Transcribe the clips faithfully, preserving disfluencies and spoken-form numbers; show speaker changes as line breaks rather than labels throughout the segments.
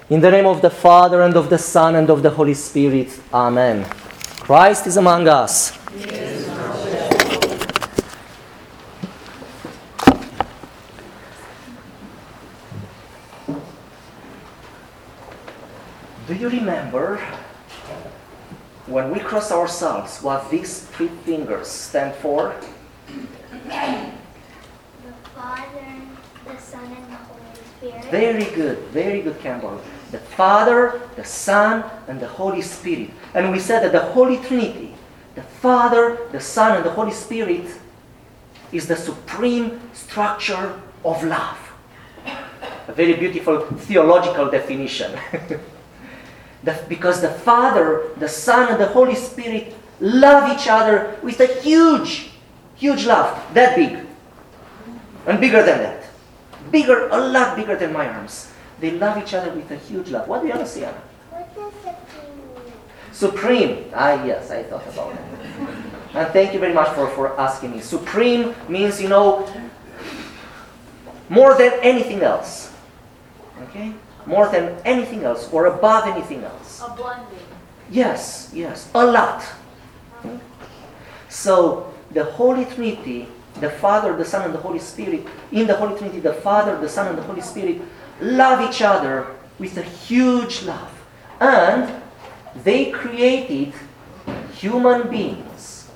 In the name of the Father, and of the Son, and of the Holy Spirit. Amen. Christ is among us.
Yes.
Do you remember when we cross ourselves what these three fingers stand for?
The Father, the Son, and the Holy Spirit.
Very good, very good, Campbell. The Father, the Son, and the Holy Spirit. And we said that the Holy Trinity, the Father, the Son, and the Holy Spirit, is the supreme structure of love. A very beautiful theological definition. the, because the Father, the Son, and the Holy Spirit love each other with a huge, huge love. That big. And bigger than that. Bigger, a lot bigger than my arms. They love each other with a huge love. What do you want to say, Anna?
What does supreme mean?
Supreme. Ah, yes, I thought about that. And thank you very much for, for asking me. Supreme means, you know, more than anything else. Okay? More than anything else, or above anything else.
A blending.
Yes, yes, a lot. Okay? So, the Holy Trinity, the Father, the Son, and the Holy Spirit, in the Holy Trinity, the Father, the Son, and the Holy Spirit love each other with a huge love. And they created human beings.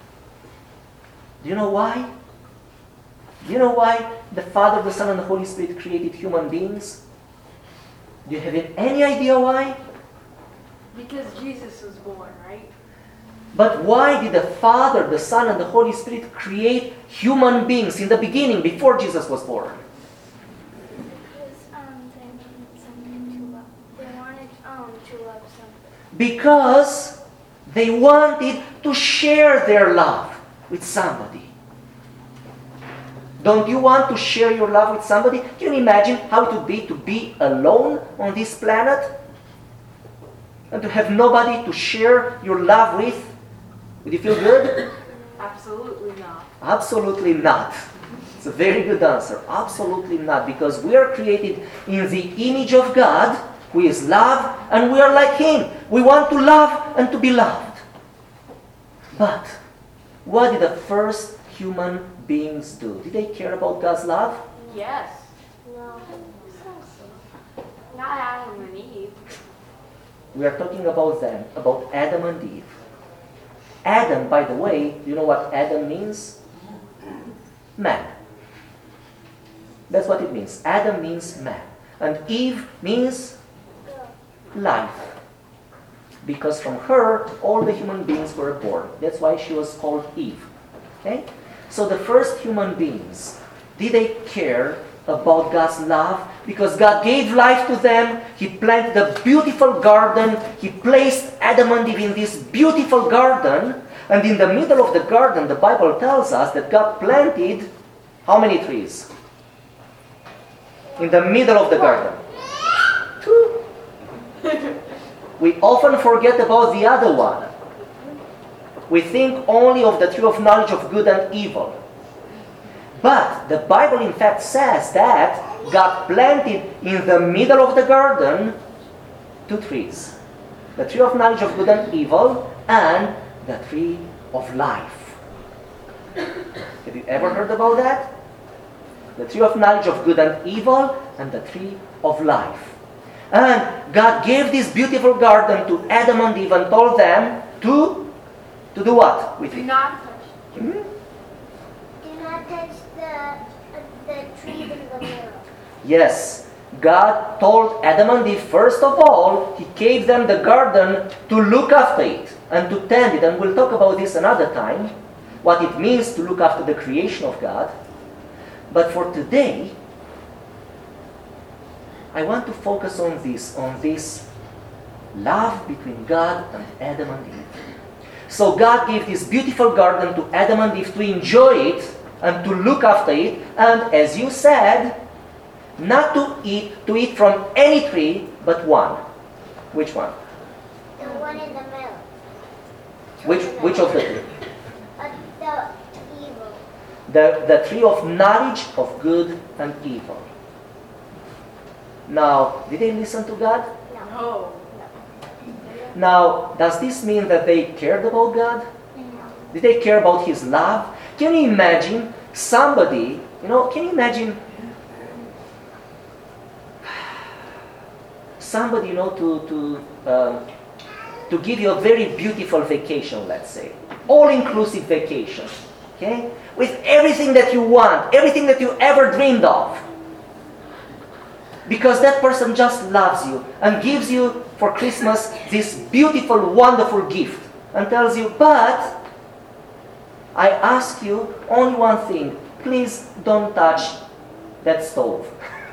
Do you know why? Do you know why the Father, the Son, and the Holy Spirit created human beings? Do you have any idea why?
Because Jesus was born, right?
But why did the Father, the Son, and the Holy Spirit create human beings in the beginning, before Jesus was born?
Because um, they wanted something to love. They wanted um to love something.
Because they wanted to share their love with somebody. Don't you want to share your love with somebody? Can you imagine how it would be to be alone on this planet? And to have nobody to share your love with? Would you feel good?
Absolutely not.
Absolutely not. It's a very good answer. Absolutely not. Because we are created in the image of God, who is love, and we are like Him. We want to love and to be loved. But what did the first human beings do? Did they care about God's love?
Yes.
No.
Not Adam and Eve.
We are talking about them, about Adam and Eve. Adam, by the way, do you know what Adam means? Man. That's what it means. Adam means man. And Eve means life. Because from her, all the human beings were born. That's why she was called Eve. Okay? So the first human beings, did they care about God's love? Because God gave life to them. He planted a beautiful garden. He placed Adam and Eve in this beautiful garden. And in the middle of the garden, the Bible tells us that God planted how many trees? In the middle of the garden. Two. We often forget about the other one. We think only of the tree of knowledge of good and evil. But the Bible in fact says that God planted in the middle of the garden two trees. The tree of knowledge of good and evil and the tree of life. Have you ever heard about that? The tree of knowledge of good and evil and the tree of life. And God gave this beautiful garden to Adam and Eve and told them to, to do what with
Do
it?
not touch.
Hmm?
Do not touch the the tree in the middle.
Yes. God told Adam and Eve, first of all, He gave them the garden to look after it and to tend it. And we'll talk about this another time, what it means to look after the creation of God. But for today, I want to focus on this, on this love between God and Adam and Eve. So God gave this beautiful garden to Adam and Eve to enjoy it and to look after it. And as you said, not to eat, to eat from any tree but one. Which one?
The one in the middle.
Which which of the three?
Uh, the evil.
The, the tree of knowledge of good and evil. Now, did they listen to God?
No.
Now, does this mean that they cared about God?
No.
Did they care about His love? Can you imagine somebody, you know, can you imagine somebody, you know, to, to, um, to give you a very beautiful vacation, let's say. All-inclusive vacation, okay? With everything that you want, everything that you ever dreamed of. Because that person just loves you and gives you for Christmas this beautiful, wonderful gift and tells you, but I ask you only one thing, please don't touch that stove.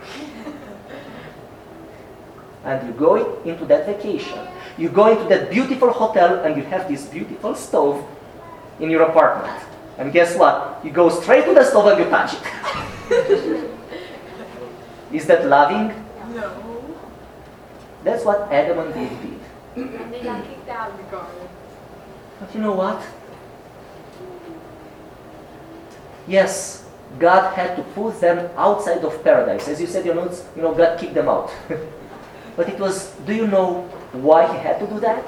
And you go into that vacation. You go into that beautiful hotel and you have this beautiful stove in your apartment. And guess what? You go straight to the stove and you touch it. Is that loving?
No.
That's what Adam and Eve did.
And they got kicked out of the garden.
But you know what? Yes, God had to put them outside of paradise. As you said, you know, it's- you know God kicked them out. But it was, do you know why He had to do that?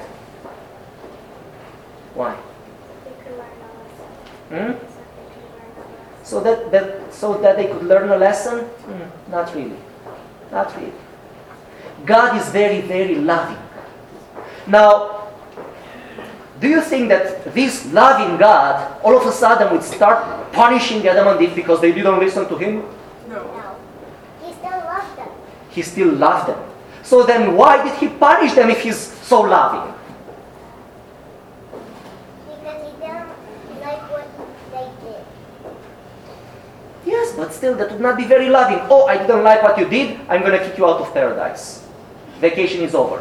Why?
They could learn a lesson.
Hmm?
So they could learn a lesson.
So that, that so that they could learn a lesson? Hmm, not really. Not really. God is very, very loving. Now, do you think that this loving God all of a sudden would start punishing Adam and Eve because they didn't listen to Him?
No.
No. He still loved them.
He still loved them. So then why did He punish them if He's so loving?
Because he didn't like what they did.
Yes, but still that would not be very loving. Oh, I didn't like what you did, I'm going to kick you out of paradise. Vacation is over.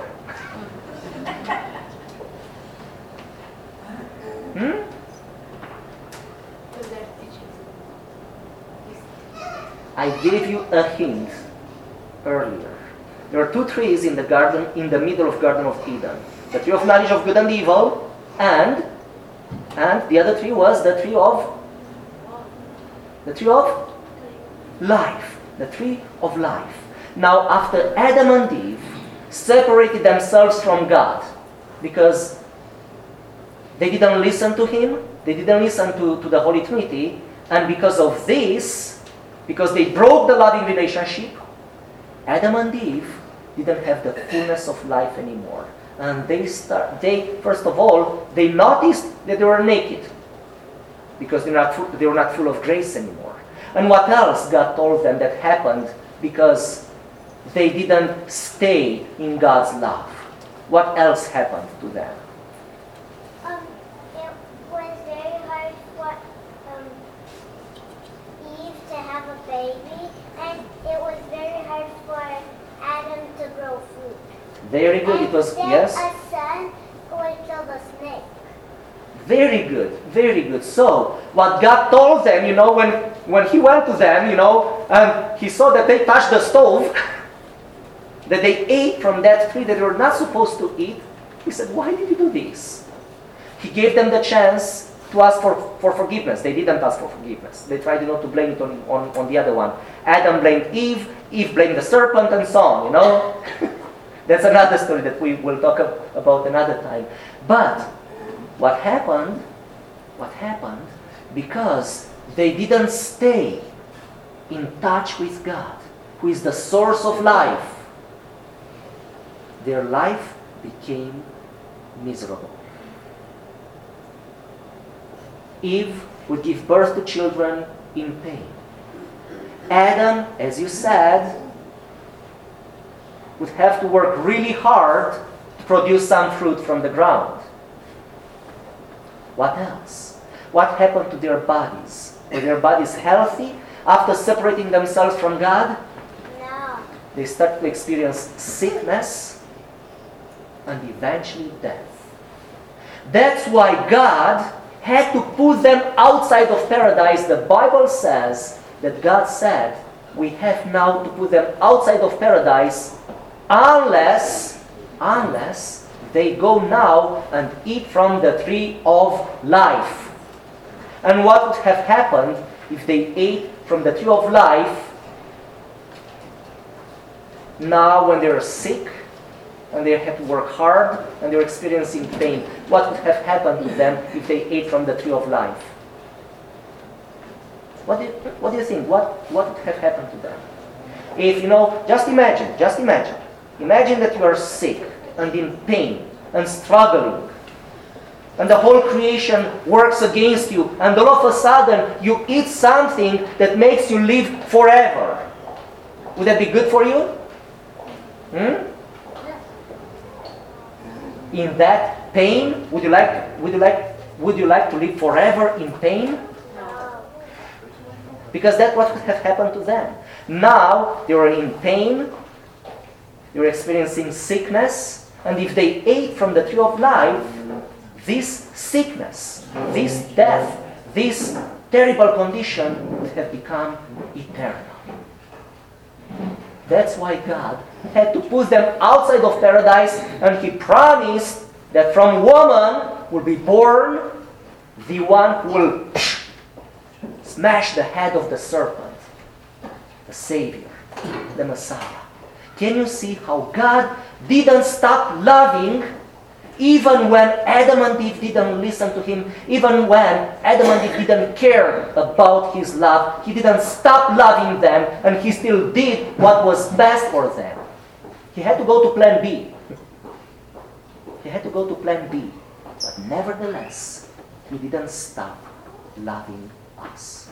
Hmm?
Because they're teaching.
I gave you a hint earlier. There are two trees in the garden, in the middle of Garden of Eden. The tree of knowledge of good and evil, and and the other tree was the tree of the tree of life. The tree of life. Now, after Adam and Eve separated themselves from God because they didn't listen to Him, they didn't listen to, to the Holy Trinity, and because of this, because they broke the loving relationship, Adam and Eve didn't have the fullness of life anymore. And they start, they, first of all, they noticed that they were naked because they were not, full, they were not full of grace anymore. And what else God told them that happened because they didn't stay in God's love? What else happened to them?
Um, it was very hard for um, Eve to have a baby, and it was very hard for Adam to grow food.
Very good. It was,
and then
yes?
a son would kill the snake.
Very good, very good. So, what God told them, you know, when, when He went to them, you know, and He saw that they touched the stove, that they ate from that tree that they were not supposed to eat, He said, why did you do this? He gave them the chance to ask for, for forgiveness. They didn't ask for forgiveness. They tried, you know, to blame it on, on, on the other one. Adam blamed Eve, Eve blamed the serpent, and so on, you know. That's another story that we will talk about another time. But what happened, what happened, because they didn't stay in touch with God, who is the source of life, their life became miserable. Eve would give birth to children in pain. Adam, as you said, would have to work really hard to produce some fruit from the ground. What else? What happened to their bodies? Were their bodies healthy after separating themselves from God?
No.
They start to experience sickness and eventually death. That's why God had to put them outside of paradise. The Bible says that God said, we have now to put them outside of paradise unless, unless they go now and eat from the tree of life. And what would have happened if they ate from the tree of life? now when they're sick and they have to work hard and they're experiencing pain, what would have happened to them if they ate from the tree of life? What do you, what do you think? What, what would have happened to them? If, you know, just imagine, just imagine. Imagine that you are sick and in pain and struggling, and the whole creation works against you, and all of a sudden you eat something that makes you live forever. Would that be good for you? Hmm? In that pain, would you like would you like would you like to live forever in pain? Because that's what would have happened to them. Now they were in pain, they were experiencing sickness, and if they ate from the tree of life, this sickness, this death, this terrible condition would have become eternal. That's why God had to put them outside of paradise, and He promised that from woman will be born the one who will smash the head of the serpent, the Savior, the Messiah. Can you see how God didn't stop loving even when Adam and Eve didn't listen to Him, even when Adam and Eve didn't care about His love? He didn't stop loving them, and He still did what was best for them. He had to go to plan B. He had to go to plan B. But nevertheless, He didn't stop loving us.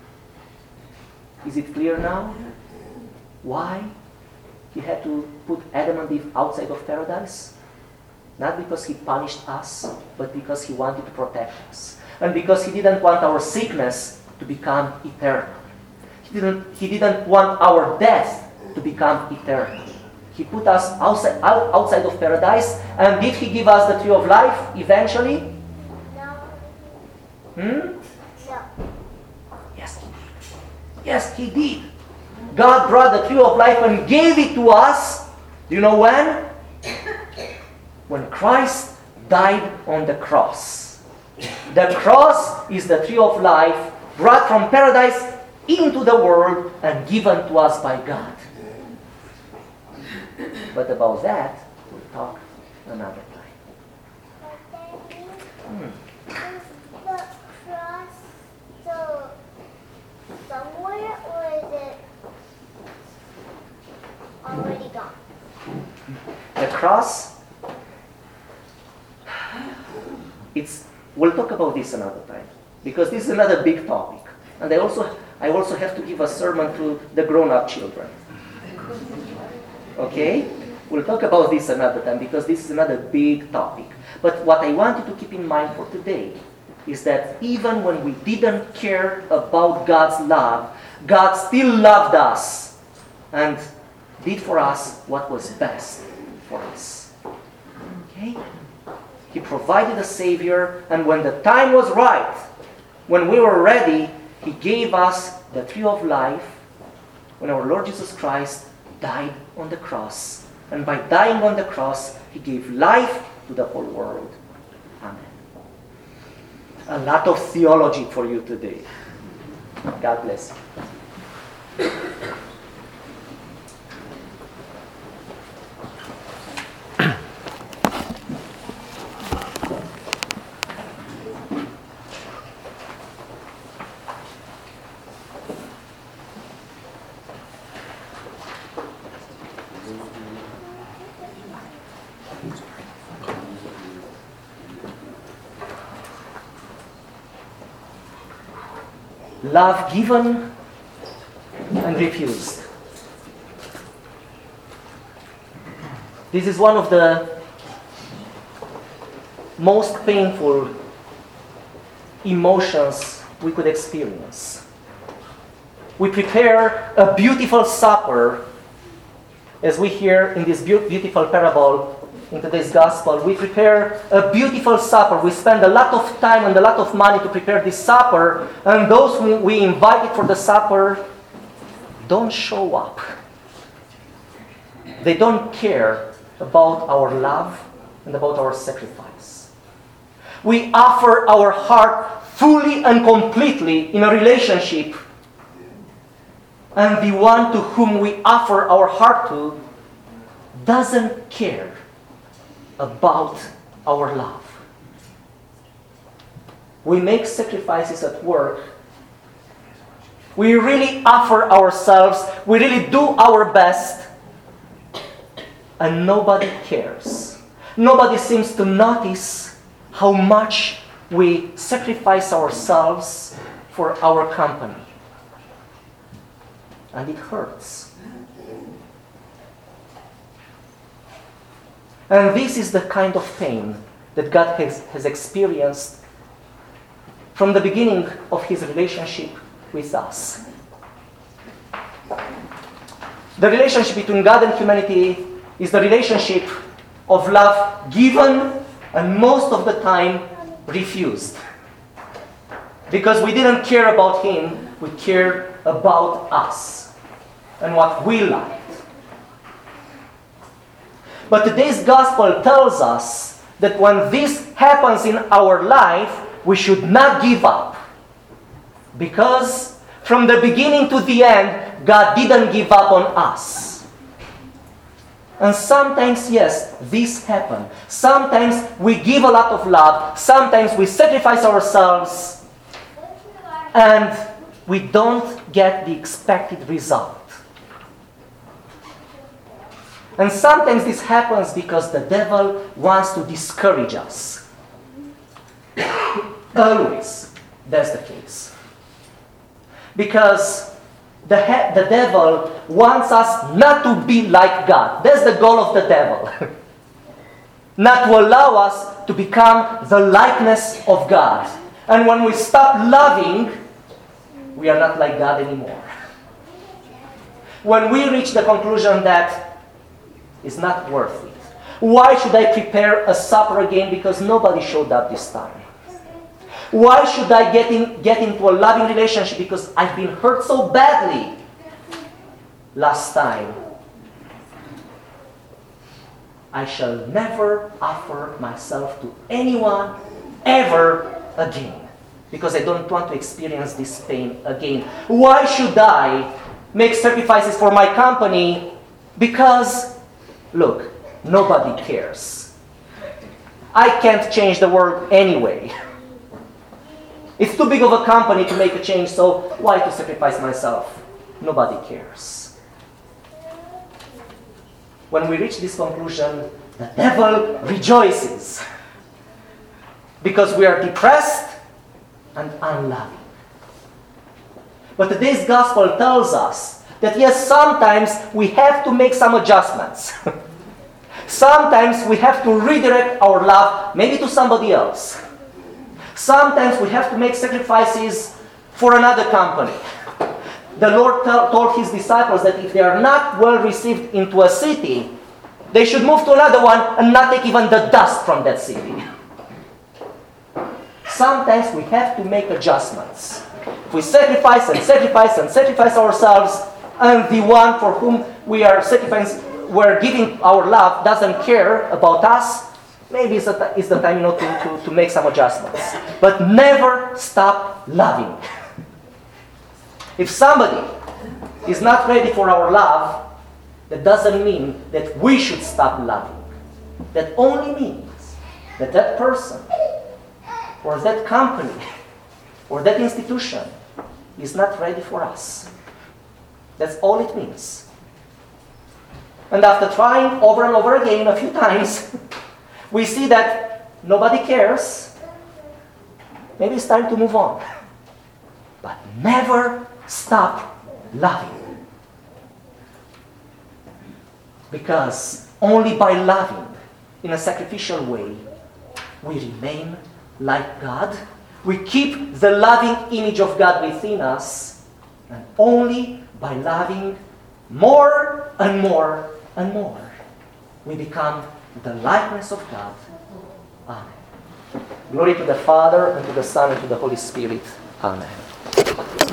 Is it clear now? Why He had to put Adam and Eve outside of paradise? Not because He punished us, but because He wanted to protect us. And because He didn't want our sickness to become eternal. He didn't, he didn't want our death to become eternal. He put us outside, out, outside of paradise, and did He give us the tree of life eventually?
No.
Hmm?
No.
Yes, He did. Yes, He did. God brought the tree of life and gave it to us. Do you know when? When Christ died on the cross. The cross is the tree of life brought from paradise into the world and given to us by God. But about that, we'll talk another time.
But then
Hmm.
is the cross so somewhere, or is it already gone?
The cross, it's, we'll talk about this another time, because this is another big topic. And I also, I also have to give a sermon to the grown-up children. Okay? We'll talk about this another time, because this is another big topic. But what I want you to keep in mind for today is that even when we didn't care about God's love, God still loved us and did for us what was best for us. Okay? He provided a Savior, and when the time was right, when we were ready, He gave us the tree of life when our Lord Jesus Christ died on the cross. And by dying on the cross, He gave life to the whole world. Amen. A lot of theology for you today. God bless you. Love given and refused. This is one of the most painful emotions we could experience. We prepare a beautiful supper, as we hear in this beautiful parable in today's gospel. We prepare a beautiful supper. We spend a lot of time and a lot of money to prepare this supper, and those who we invited for the supper don't show up. They don't care about our love and about our sacrifice. We offer our heart fully and completely in a relationship, and the one to whom we offer our heart to doesn't care about our love. We make sacrifices at work. We really offer ourselves. We really do our best. And nobody cares. Nobody seems to notice how much we sacrifice ourselves for our company. And it hurts. And this is the kind of pain that God has, has experienced from the beginning of His relationship with us. The relationship between God and humanity is the relationship of love given and most of the time refused. Because we didn't care about Him, we cared about us and what we liked. But today's gospel tells us that when this happens in our life, we should not give up. Because from the beginning to the end, God didn't give up on us. And sometimes, yes, this happens. Sometimes we give a lot of love. Sometimes we sacrifice ourselves. And we don't get the expected result. And sometimes this happens because the devil wants to discourage us. Always, that's the case. Because the, he- the devil wants us not to be like God. That's the goal of the devil. Not to allow us to become the likeness of God. And when we stop loving, we are not like God anymore. When we reach the conclusion that it's not worth it. Why should I prepare a supper again because nobody showed up this time? Why should I get, in, get into a loving relationship because I've been hurt so badly last time? I shall never offer myself to anyone ever again because I don't want to experience this pain again. Why should I make sacrifices for my company because, look, nobody cares. I can't change the world anyway. It's too big of a company to make a change, so why to sacrifice myself? Nobody cares. When we reach this conclusion, the devil rejoices because we are depressed and unloving. But today's gospel tells us that yes, sometimes we have to make some adjustments. Sometimes we have to redirect our love maybe to somebody else. Sometimes we have to make sacrifices for another company. The Lord t- told His disciples that if they are not well received into a city, they should move to another one and not take even the dust from that city. Sometimes we have to make adjustments. If we sacrifice and sacrifice and sacrifice ourselves, and the one for whom we are sacrificing, we're giving our love doesn't care about us, maybe it's, a, it's the time, you know, to, to, to make some adjustments. But never stop loving. If somebody is not ready for our love, that doesn't mean that we should stop loving. That only means that that person, or that company, or that institution is not ready for us. That's all it means. And after trying over and over again a few times, we see that nobody cares. Maybe it's time to move on. But never stop loving. Because only by loving in a sacrificial way, we remain like God. We keep the loving image of God within us. And only by loving more and more and more, we become the likeness of God. Amen. Glory to the Father, and to the Son, and to the Holy Spirit. Amen.